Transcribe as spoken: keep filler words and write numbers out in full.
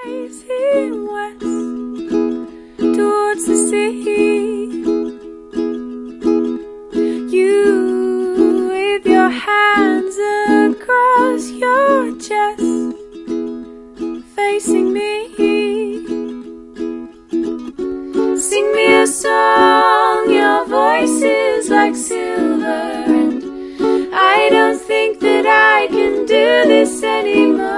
Facing west towards the sea, you with your hands across your chest, facing me. Sing me a song, your voice is like silver, and I don't think that I can do this anymore.